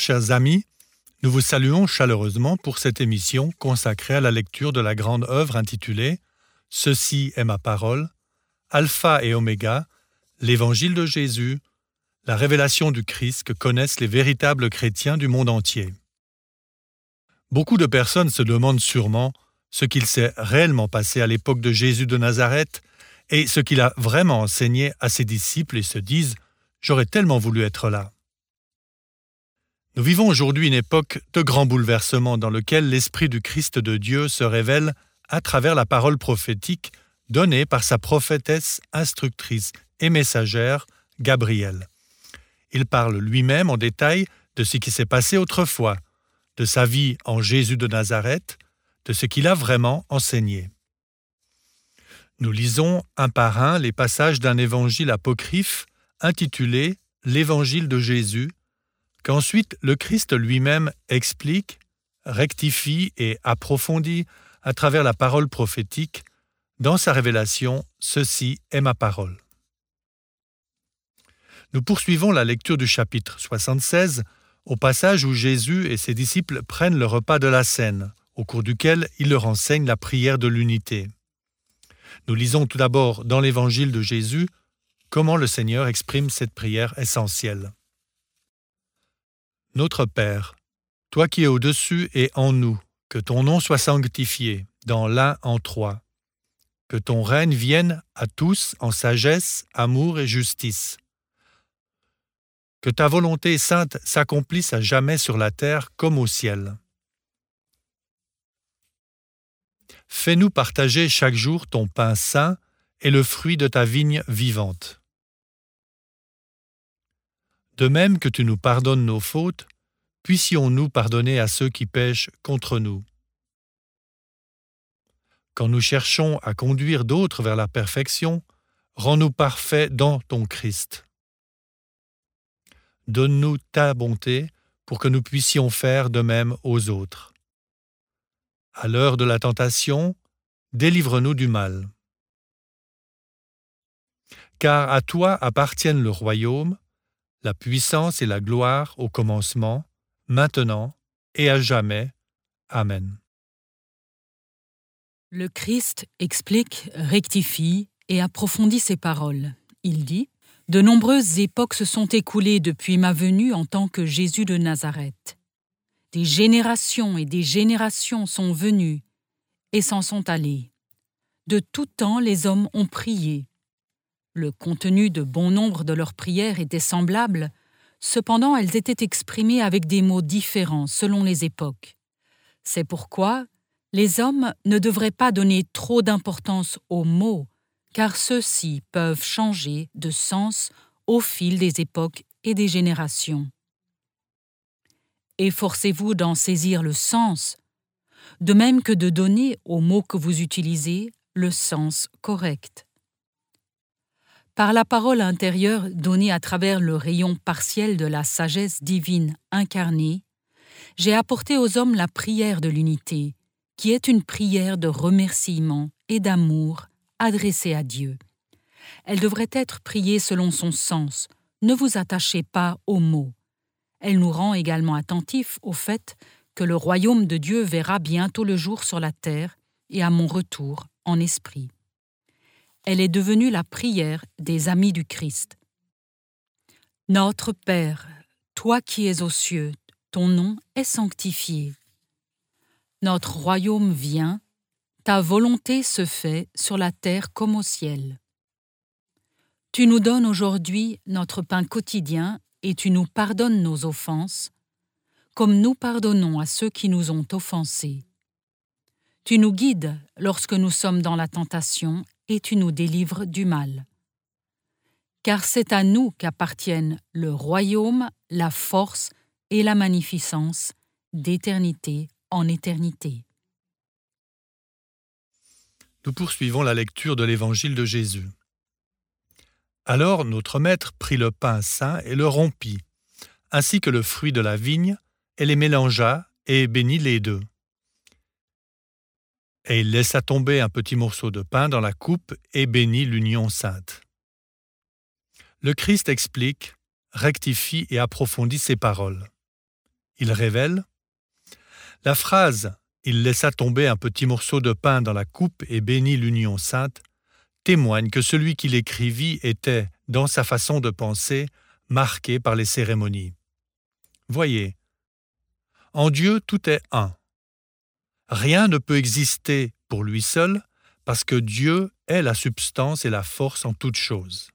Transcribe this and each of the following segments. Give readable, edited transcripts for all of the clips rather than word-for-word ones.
chers amis, nous vous saluons chaleureusement pour cette émission consacrée à la lecture de la grande œuvre intitulée « Ceci est ma parole », Alpha et Oméga, l'Évangile de Jésus, la révélation du Christ que connaissent les véritables chrétiens du monde entier. Beaucoup de personnes se demandent sûrement ce qu'il s'est réellement passé à l'époque de Jésus de Nazareth et ce qu'il a vraiment enseigné à ses disciples et se disent « J'aurais tellement voulu être là ». Nous vivons aujourd'hui une époque de grands bouleversements dans lequel l'Esprit du Christ de Dieu se révèle à travers la parole prophétique donnée par sa prophétesse, instructrice et messagère, Gabrielle. Il parle lui-même en détail de ce qui s'est passé autrefois, de sa vie en Jésus de Nazareth, de ce qu'il a vraiment enseigné. Nous lisons un par un les passages d'un évangile apocryphe intitulé « L'Évangile de Jésus », qu'ensuite le Christ lui-même explique, rectifie et approfondit à travers la parole prophétique dans sa révélation « Ceci est ma parole ». Nous poursuivons la lecture du chapitre 76 au passage où Jésus et ses disciples prennent le repas de la Cène, au cours duquel il leur enseigne la prière de l'unité. Nous lisons tout d'abord dans l'Évangile de Jésus comment le Seigneur exprime cette prière essentielle. Notre Père, toi qui es au-dessus et en nous, que ton nom soit sanctifié, dans l'un en trois. Que ton règne vienne à tous en sagesse, amour et justice. Que ta volonté sainte s'accomplisse à jamais sur la terre comme au ciel. Fais-nous partager chaque jour ton pain saint et le fruit de ta vigne vivante. De même que tu nous pardonnes nos fautes, puissions-nous pardonner à ceux qui péchent contre nous. Quand nous cherchons à conduire d'autres vers la perfection, rends-nous parfaits dans ton Christ. Donne-nous ta bonté pour que nous puissions faire de même aux autres. À l'heure de la tentation, délivre-nous du mal. Car à toi appartiennent le royaume, la puissance et la gloire au commencement, maintenant et à jamais. Amen. Le Christ explique, rectifie et approfondit ses paroles. Il dit « De nombreuses époques se sont écoulées depuis ma venue en tant que Jésus de Nazareth. Des générations et des générations sont venues et s'en sont allées. De tout temps, les hommes ont prié. Le contenu de bon nombre de leurs prières était semblable, cependant elles étaient exprimées avec des mots différents selon les époques. C'est pourquoi les hommes ne devraient pas donner trop d'importance aux mots, car ceux-ci peuvent changer de sens au fil des époques et des générations. Efforcez-vous d'en saisir le sens, de même que de donner aux mots que vous utilisez le sens correct. Par la parole intérieure donnée à travers le rayon partiel de la sagesse divine incarnée, j'ai apporté aux hommes la prière de l'unité, qui est une prière de remerciement et d'amour adressée à Dieu. Elle devrait être priée selon son sens. Ne vous attachez pas aux mots. Elle nous rend également attentifs au fait que le royaume de Dieu verra bientôt le jour sur la terre et à mon retour en esprit. Elle est devenue la prière des amis du Christ. Notre Père, toi qui es aux cieux, ton nom est sanctifié. Notre royaume vient, ta volonté se fait sur la terre comme au ciel. Tu nous donnes aujourd'hui notre pain quotidien et tu nous pardonnes nos offenses, comme nous pardonnons à ceux qui nous ont offensés. Tu nous guides lorsque nous sommes dans la tentation et tu nous délivres du mal. Car c'est à nous qu'appartiennent le royaume, la force et la magnificence d'éternité en éternité. Nous poursuivons la lecture de l'Évangile de Jésus. Alors notre Maître prit le pain saint et le rompit, ainsi que le fruit de la vigne, et les mélangea et bénit les deux. Et il laissa tomber un petit morceau de pain dans la coupe et bénit l'union sainte. Le Christ explique, rectifie et approfondit ses paroles. il révèle. La phrase « Il laissa tomber un petit morceau de pain dans la coupe et bénit l'union sainte » témoigne que celui qui l'écrivit était, dans sa façon de penser, marqué par les cérémonies. Voyez, en Dieu tout est un. Rien ne peut exister pour lui seul parce que Dieu est la substance et la force en toutes choses.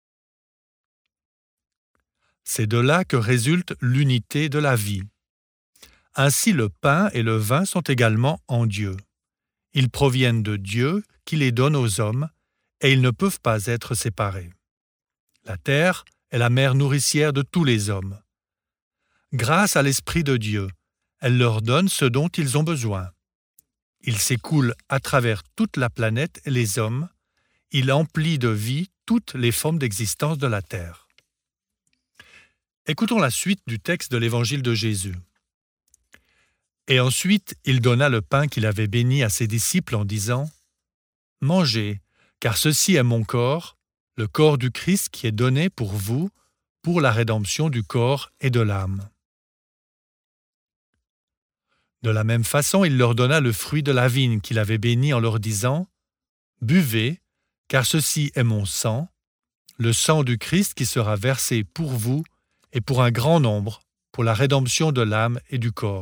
C'est de là que résulte l'unité de la vie. Ainsi le pain et le vin sont également en Dieu. Ils proviennent de Dieu qui les donne aux hommes et ils ne peuvent pas être séparés. La terre est la mère nourricière de tous les hommes. Grâce à l'Esprit de Dieu, elle leur donne ce dont ils ont besoin. Il s'écoule à travers toute la planète et les hommes. Il emplit de vie toutes les formes d'existence de la terre. Écoutons la suite du texte de l'Évangile de Jésus. Et ensuite, il donna le pain qu'il avait béni à ses disciples en disant « Mangez, car ceci est mon corps, le corps du Christ qui est donné pour vous, pour la rédemption du corps et de l'âme. » De la même façon, il leur donna le fruit de la vigne qu'il avait béni en leur disant « Buvez, car ceci est mon sang, le sang du Christ qui sera versé pour vous et pour un grand nombre, pour la rédemption de l'âme et du corps. »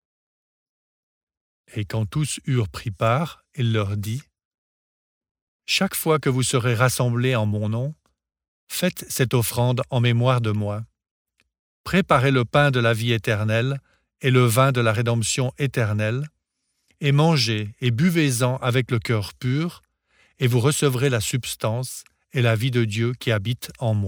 Et quand tous eurent pris part, il leur dit « Chaque fois que vous serez rassemblés en mon nom, faites cette offrande en mémoire de moi. Préparez le pain de la vie éternelle et le vin de la rédemption éternelle, et mangez et buvez-en avec le cœur pur, et vous recevrez la substance et la vie de Dieu qui habite en moi. »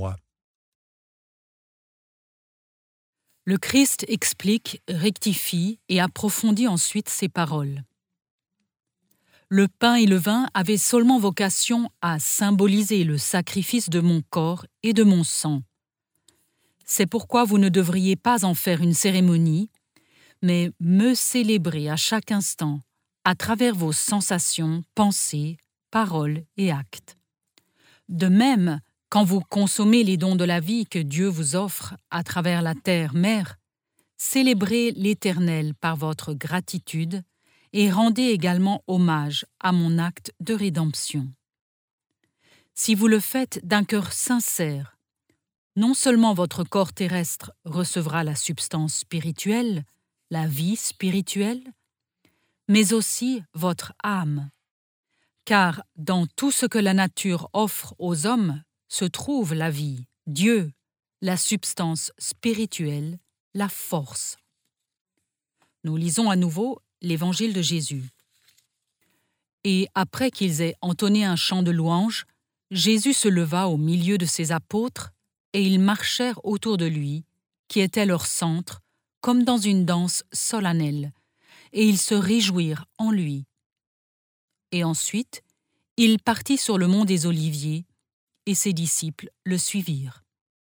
Le Christ explique, rectifie et approfondit ensuite ses paroles. Le pain et le vin avaient seulement vocation à symboliser le sacrifice de mon corps et de mon sang. C'est pourquoi vous ne devriez pas en faire une cérémonie, mais me célébrer à chaque instant, à travers vos sensations, pensées, paroles et actes. De même, quand vous consommez les dons de la vie que Dieu vous offre à travers la terre-mère, célébrez l'Éternel par votre gratitude et rendez également hommage à mon acte de rédemption. Si vous le faites d'un cœur sincère, non seulement votre corps terrestre recevra la substance spirituelle, la vie spirituelle, mais aussi votre âme. Car dans tout ce que la nature offre aux hommes se trouve la vie, Dieu, la substance spirituelle, la force. Nous lisons à nouveau l'Évangile de Jésus. Et après qu'ils aient entonné un chant de louange, Jésus se leva au milieu de ses apôtres et ils marchèrent autour de lui, qui était leur centre, comme dans une danse solennelle, et ils se réjouirent en lui. Et ensuite, il partit sur le mont des Oliviers, et ses disciples le suivirent.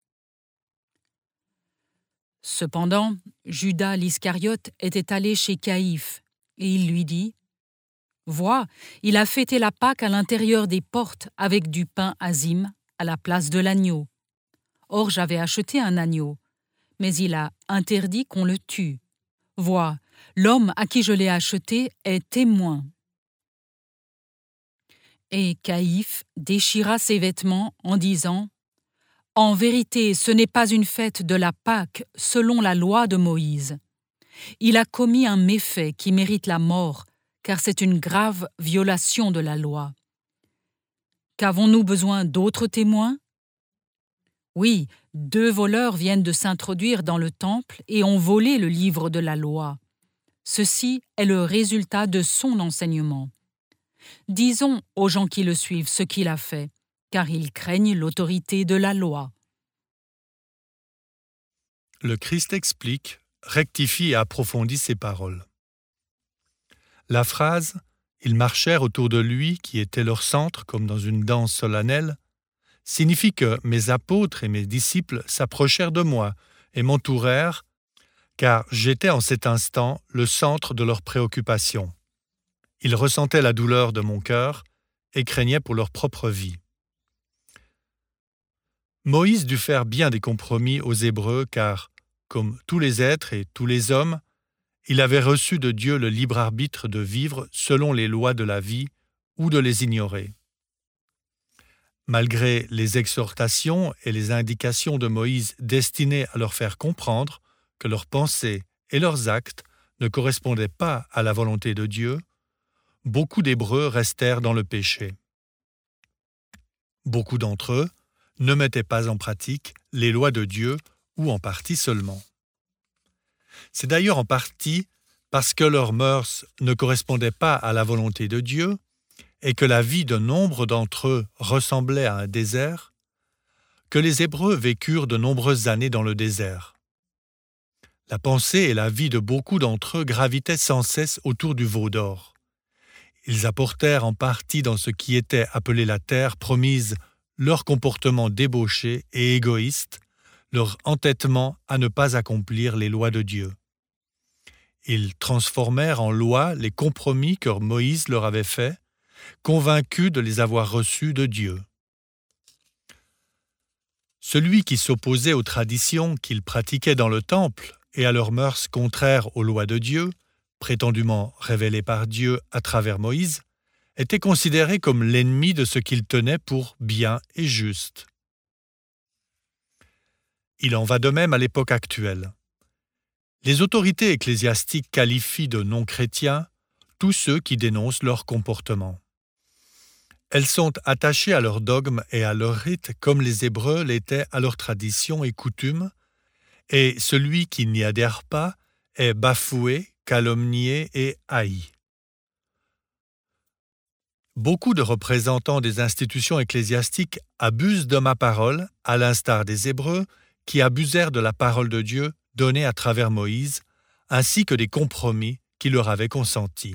Cependant, Judas l'Iscariote était allé chez Caïphe, et il lui dit « Vois, il a fêté la Pâque à l'intérieur des portes avec du pain azime à la place de l'agneau. Or j'avais acheté un agneau, mais il a interdit qu'on le tue. Vois, l'homme à qui je l'ai acheté est témoin. » Et Caïphe déchira ses vêtements en disant « En vérité, ce n'est pas une fête de la Pâque selon la loi de Moïse. Il a commis un méfait qui mérite la mort, car c'est une grave violation de la loi. Qu'avons-nous besoin d'autres témoins? Oui, 2 voleurs viennent de s'introduire dans le temple et ont volé le livre de la loi. Ceci est le résultat de son enseignement. Disons aux gens qui le suivent ce qu'il a fait, car ils craignent l'autorité de la loi. » Le Christ explique, rectifie et approfondit ses paroles. La phrase « Ils marchèrent autour de lui, qui était leur centre, comme dans une danse solennelle », signifie que mes apôtres et mes disciples s'approchèrent de moi et m'entourèrent, car j'étais en cet instant le centre de leurs préoccupations. Ils ressentaient la douleur de mon cœur et craignaient pour leur propre vie. Moïse dut faire bien des compromis aux Hébreux car, comme tous les êtres et tous les hommes, il avait reçu de Dieu le libre arbitre de vivre selon les lois de la vie ou de les ignorer. Malgré les exhortations et les indications de Moïse destinées à leur faire comprendre que leurs pensées et leurs actes ne correspondaient pas à la volonté de Dieu, beaucoup d'Hébreux restèrent dans le péché. Beaucoup d'entre eux ne mettaient pas en pratique les lois de Dieu ou en partie seulement. C'est d'ailleurs en partie parce que leurs mœurs ne correspondaient pas à la volonté de Dieu et que la vie de nombre d'entre eux ressemblait à un désert, que les Hébreux vécurent de nombreuses années dans le désert. La pensée et la vie de beaucoup d'entre eux gravitaient sans cesse autour du veau d'or. Ils apportèrent en partie dans ce qui était appelé la terre promise leur comportement débauché et égoïste, leur entêtement à ne pas accomplir les lois de Dieu. Ils transformèrent en loi les compromis que Moïse leur avait faits, convaincus de les avoir reçus de Dieu. Celui qui s'opposait aux traditions qu'ils pratiquaient dans le temple et à leurs mœurs contraires aux lois de Dieu, prétendument révélées par Dieu à travers Moïse, était considéré comme l'ennemi de ce qu'il tenait pour bien et juste. Il en va de même à l'époque actuelle. Les autorités ecclésiastiques qualifient de non-chrétiens tous ceux qui dénoncent leur comportement. Elles sont attachées à leurs dogmes et à leurs rites comme les Hébreux l'étaient à leurs traditions et coutumes, et celui qui n'y adhère pas est bafoué, calomnié et haï. Beaucoup de représentants des institutions ecclésiastiques abusent de ma parole, à l'instar des Hébreux, qui abusèrent de la parole de Dieu donnée à travers Moïse, ainsi que des compromis qui leur avaient consentis.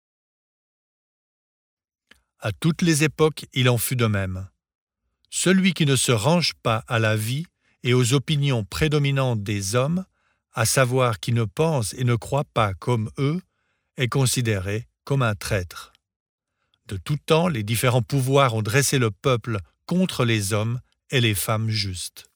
À toutes les époques, il en fut de même. Celui qui ne se range pas à la vie et aux opinions prédominantes des hommes, à savoir qui ne pense et ne croit pas comme eux, est considéré comme un traître. De tout temps, les différents pouvoirs ont dressé le peuple contre les hommes et les femmes justes.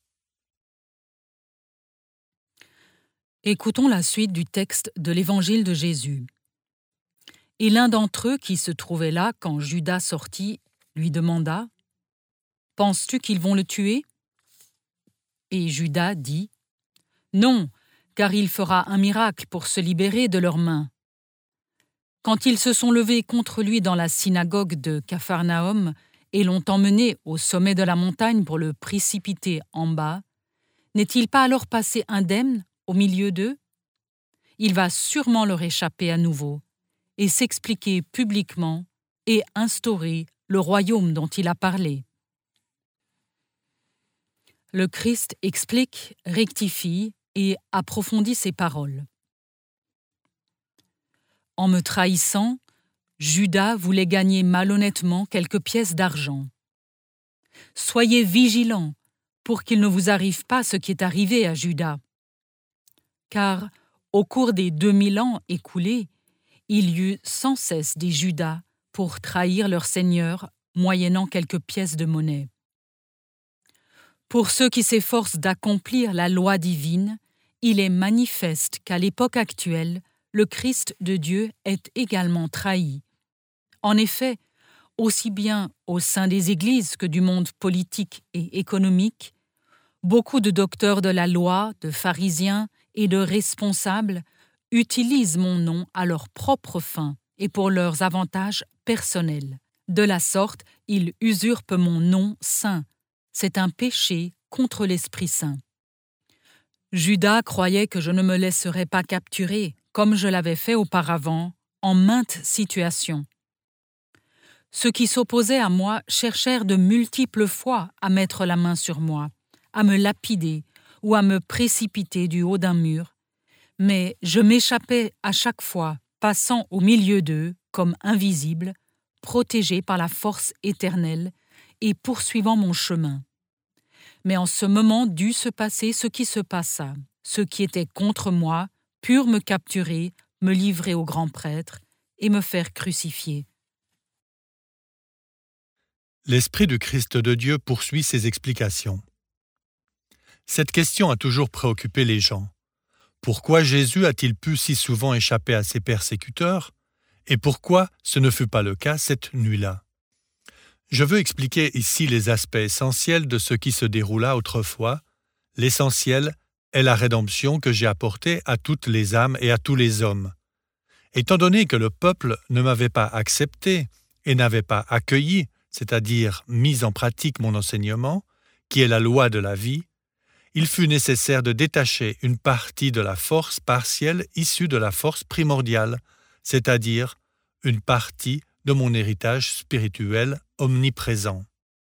Écoutons la suite du texte de l'Évangile de Jésus. Et l'un d'entre eux qui se trouvait là quand Judas sortit lui demanda « Penses-tu qu'ils vont le tuer ?» Et Judas dit « Non, car il fera un miracle pour se libérer de leurs mains. » Quand ils se sont levés contre lui dans la synagogue de Capharnaüm et l'ont emmené au sommet de la montagne pour le précipiter en bas, n'est-il pas alors passé indemne au milieu d'eux ? Il va sûrement leur échapper à nouveau et s'expliquer publiquement et instaurer le royaume dont il a parlé. Le Christ explique, rectifie et approfondit ses paroles. En me trahissant, Judas voulait gagner malhonnêtement quelques pièces d'argent. Soyez vigilants pour qu'il ne vous arrive pas ce qui est arrivé à Judas. Car, au cours des 2000 ans écoulés, il y eut sans cesse des Judas pour trahir leur Seigneur, moyennant quelques pièces de monnaie. Pour ceux qui s'efforcent d'accomplir la loi divine, il est manifeste qu'à l'époque actuelle, le Christ de Dieu est également trahi. En effet, aussi bien au sein des églises que du monde politique et économique, beaucoup de docteurs de la loi, de pharisiens et de responsables utilisent mon nom à leurs propres fins et pour leurs avantages personnels. De la sorte, ils usurpent mon nom saint. C'est un péché contre l'Esprit Saint. Judas croyait que je ne me laisserais pas capturer, comme je l'avais fait auparavant, en maintes situations. Ceux qui s'opposaient à moi cherchèrent de multiples fois à mettre la main sur moi, à me lapider ou à me précipiter du haut d'un mur, mais je m'échappais à chaque fois, passant au milieu d'eux comme invisible, protégé par la force éternelle et poursuivant mon chemin. Mais en ce moment dut se passer ce qui se passa. Ceux qui étaient contre moi purent me capturer, me livrer au grand prêtre et me faire crucifier. L'Esprit du Christ de Dieu poursuit ses explications. Cette question a toujours préoccupé les gens. Pourquoi Jésus a-t-il pu si souvent échapper à ses persécuteurs? Et pourquoi ce ne fut pas le cas cette nuit-là? Je veux expliquer ici les aspects essentiels de ce qui se déroula autrefois. L'essentiel est la rédemption que j'ai apportée à toutes les âmes et à tous les hommes. Étant donné que le peuple ne m'avait pas accepté et n'avait pas accueilli, c'est-à-dire mis en pratique mon enseignement, qui est la loi de la vie, il fut nécessaire de détacher une partie de la force partielle issue de la force primordiale, c'est-à-dire une partie de mon héritage spirituel omniprésent.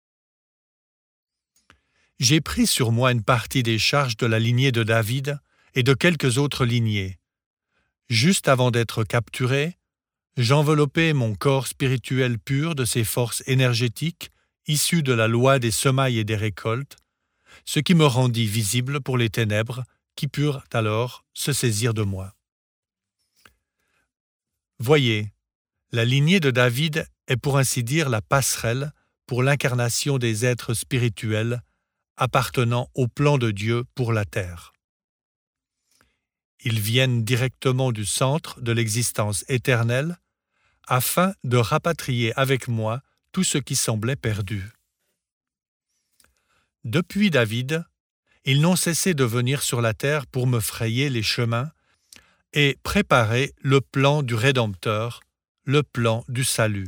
J'ai pris sur moi une partie des charges de la lignée de David et de quelques autres lignées. Juste avant d'être capturé, j'enveloppais mon corps spirituel pur de ces forces énergétiques issues de la loi des semailles et des récoltes, ce qui me rendit visible pour les ténèbres qui purent alors se saisir de moi. Voyez, la lignée de David est pour ainsi dire la passerelle pour l'incarnation des êtres spirituels appartenant au plan de Dieu pour la terre. Ils viennent directement du centre de l'existence éternelle afin de rapatrier avec moi tout ce qui semblait perdu. Depuis David, ils n'ont cessé de venir sur la terre pour me frayer les chemins et préparer le plan du Rédempteur, le plan du salut.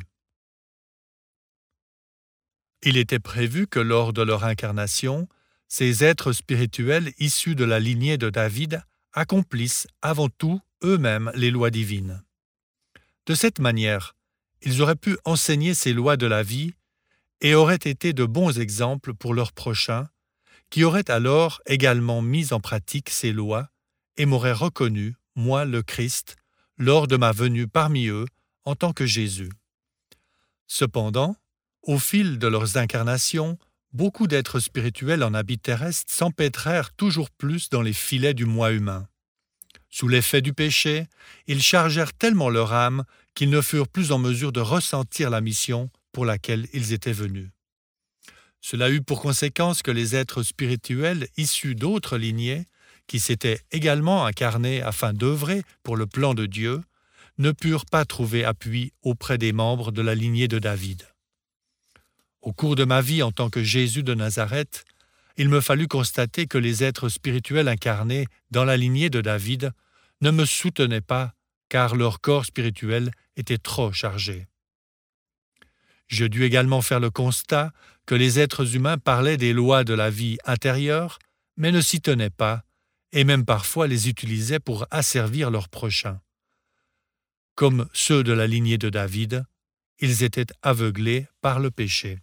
Il était prévu que lors de leur incarnation, ces êtres spirituels issus de la lignée de David accomplissent avant tout eux-mêmes les lois divines. De cette manière, ils auraient pu enseigner ces lois de la vie et auraient été de bons exemples pour leurs prochains, qui auraient alors également mis en pratique ces lois et m'auraient reconnu, moi le Christ, lors de ma venue parmi eux en tant que Jésus. Cependant, au fil de leurs incarnations, beaucoup d'êtres spirituels en habit terrestre s'empêtrèrent toujours plus dans les filets du moi humain. Sous l'effet du péché, ils chargèrent tellement leur âme qu'ils ne furent plus en mesure de ressentir la mission pour laquelle ils étaient venus. Cela eut pour conséquence que les êtres spirituels issus d'autres lignées, qui s'étaient également incarnés afin d'œuvrer pour le plan de Dieu, ne purent pas trouver appui auprès des membres de la lignée de David. Au cours de ma vie en tant que Jésus de Nazareth, il me fallut constater que les êtres spirituels incarnés dans la lignée de David ne me soutenaient pas car leur corps spirituel était trop chargé. Je dus également faire le constat que les êtres humains parlaient des lois de la vie intérieure, mais ne s'y tenaient pas, et même parfois les utilisaient pour asservir leurs prochains. Comme ceux de la lignée de David, ils étaient aveuglés par le péché.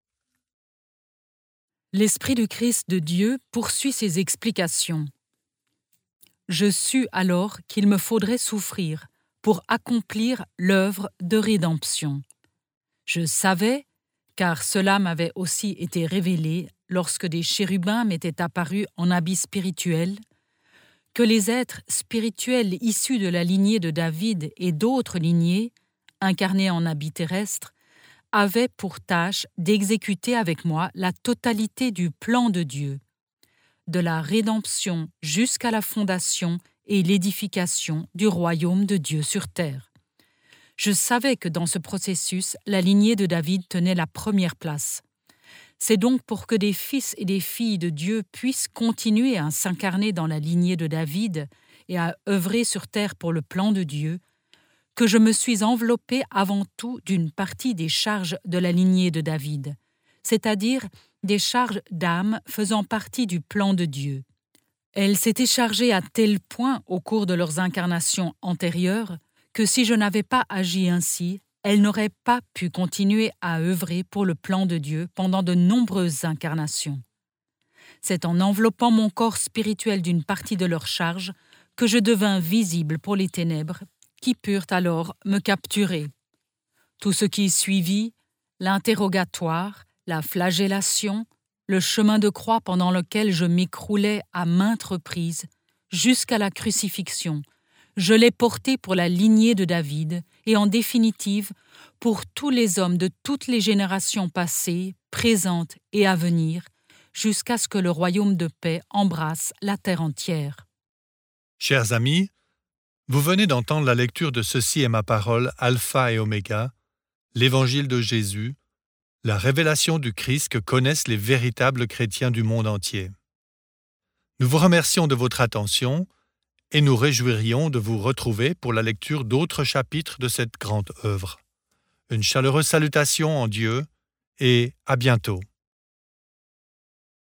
L'Esprit du Christ de Dieu poursuit ses explications. Je sus alors qu'il me faudrait souffrir pour accomplir l'œuvre de rédemption. Je savais, car cela m'avait aussi été révélé lorsque des chérubins m'étaient apparus en habit spirituel, que les êtres spirituels issus de la lignée de David et d'autres lignées, incarnés en habit terrestre, avaient pour tâche d'exécuter avec moi la totalité du plan de Dieu, de la rédemption jusqu'à la fondation et l'édification du royaume de Dieu sur terre. Je savais que dans ce processus, la lignée de David tenait la première place. C'est donc pour que des fils et des filles de Dieu puissent continuer à s'incarner dans la lignée de David et à œuvrer sur terre pour le plan de Dieu, que je me suis enveloppée avant tout d'une partie des charges de la lignée de David, c'est-à-dire des charges d'âme faisant partie du plan de Dieu. Elles s'étaient chargées à tel point au cours de leurs incarnations antérieures que si je n'avais pas agi ainsi, elles n'auraient pas pu continuer à œuvrer pour le plan de Dieu pendant de nombreuses incarnations. C'est en enveloppant mon corps spirituel d'une partie de leurs charges que je devins visible pour les ténèbres qui purent alors me capturer. Tout ce qui suivit, l'interrogatoire, la flagellation, le chemin de croix pendant lequel je m'écroulais à maintes reprises, jusqu'à la crucifixion, je l'ai porté pour la lignée de David et en définitive pour tous les hommes de toutes les générations passées, présentes et à venir, jusqu'à ce que le royaume de paix embrasse la terre entière. Chers amis, vous venez d'entendre la lecture de Ceci est ma parole, Alpha et Oméga, l'Évangile de Jésus, la révélation du Christ que connaissent les véritables chrétiens du monde entier. Nous vous remercions de votre attention et nous réjouirions de vous retrouver pour la lecture d'autres chapitres de cette grande œuvre. Une chaleureuse salutation en Dieu et à bientôt.